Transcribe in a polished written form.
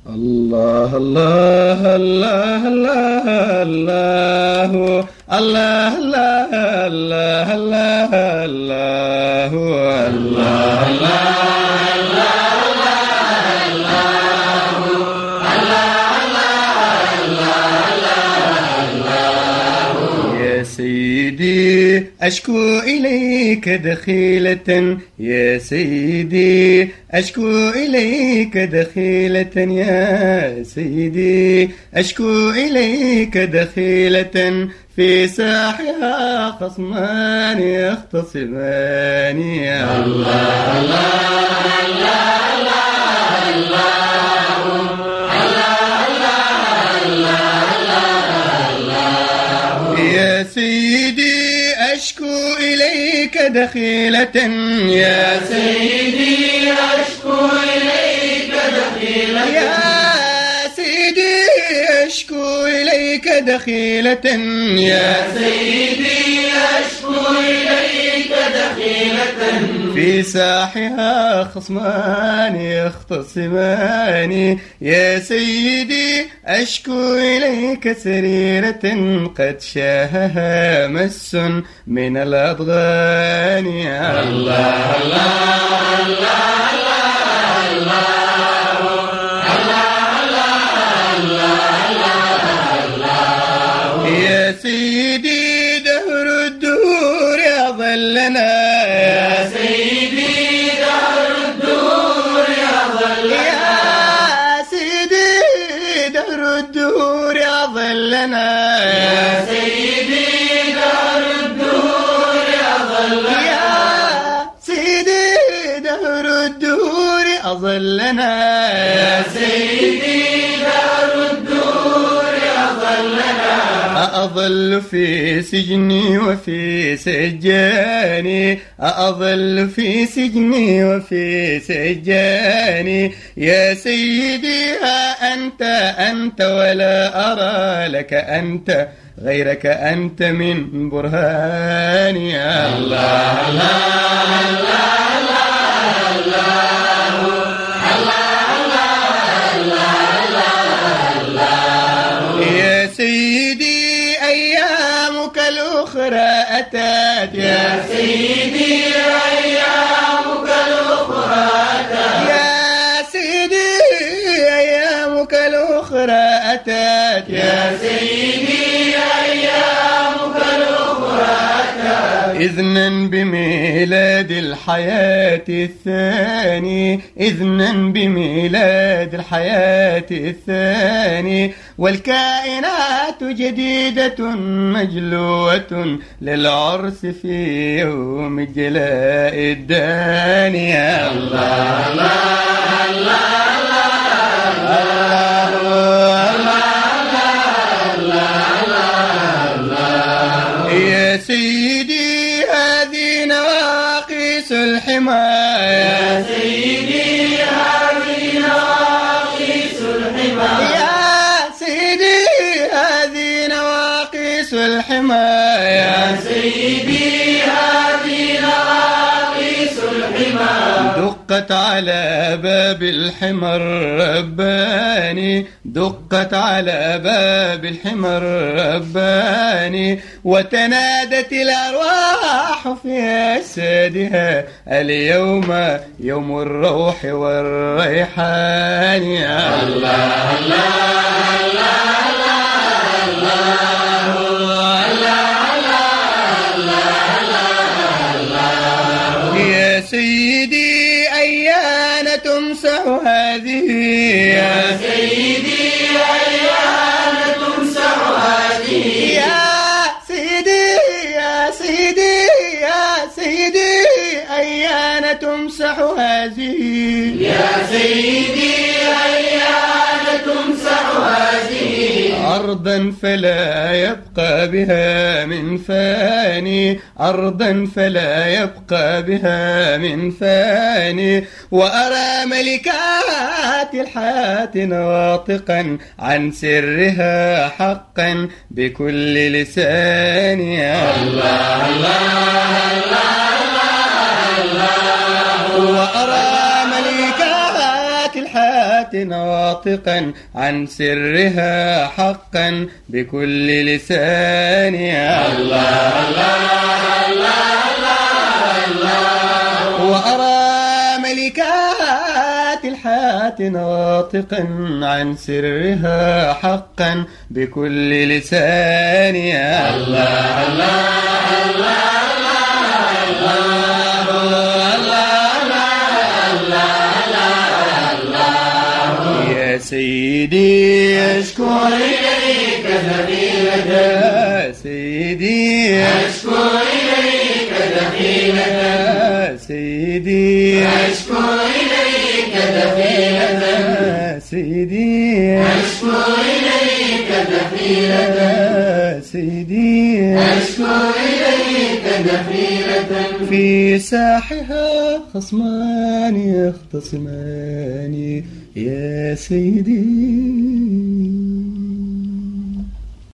الله الله الله الله الله الله الله الله الله الله سيدي أشكو إليك دخيلة يا سيدي أشكو إليك دخيلة يا سيدي أشكو إليك دخيلة في ساحها خصمان يختصمان يا الله الله الله الله يا سيدي أشكو إليك دخيلة يا سيدي أشكو إليك دخيلة يا سيدي أشكو إليك دخيلة يا سيدي أشكو إليك دخيلة في ساحها خصمان يختصمان يا سيدي أشكو إليك سريرة قد شاهها مس من الأضغان يا الله الله الله الله يا سيدي دهر الدهور يظلنا يا سيدي دهر الدهور يظلنا يا سيدي دهر الدهور يظلنا يا سيدي دهر الدهور يظلنا يا سيدي دهر الدهور أظلنا يا سيدي دهر الدهور يظلنا أظل في سجني وفي سجاني أظل في سجني وفي سجاني يا سيدي ها أنت ولا أرى لك أنت غيرك أنت من برهاني يا الله الله الله الله يا سيدي أيامك الأخرى أتت يا سيدي أيامك الأخرى أتت يا سيدي أيامك الأخرى أتت يا سيدي أيامك الأخرى أتت إذنا بميلاد الحياة الثاني إذنا بميلاد الحياة الثاني والكائنات جديدة مجلوة للعرس في يوم الجلاء الداني يا الله الله الله يا سيدي هذه نواقيس الحماية يا سيدي هذه نواقيس الحماية يا سيدي هذه نواقيس الحماية يا سيدي هذه نواقيس الحماية دقت على باب الحمى الرباني دقت على باب الحمى الرباني وتنادت الأرواح في أجسادها اليوم يوم الروح والريحان يا الله الله يا سيدي أيان تمسح هذه يا سيدي أيان تمسح هذه يا سيدي يا سيدي يا سيدي أيان تمسح هذه يا سيدي أيان تمسح هذه أرضا فلا يبقى بها من فاني أرضا فلا يبقى بها من فاني وأرى ملكات الحياة ناطقا عن سرها حقا بكل لسان يا الله الله الله وأرى ملكات الحياة لساحات ناطقا عن سرها حقا بكل لسان. الله الله الله الله. وأرى ملكات الحياة ناطقا عن سرها حقا بكل لسان. الله الله الله يا سيدي أشكو إليك دخيلك. يا سيدي أشكو إليك دخيلك. يا سيدي أشكو إليك دخيلك. يا سيدي أشكو إليك دخيلك. يا سيدي أشكو إليك دخيلة. في ساحها خصمان يختصمان يا سيدي.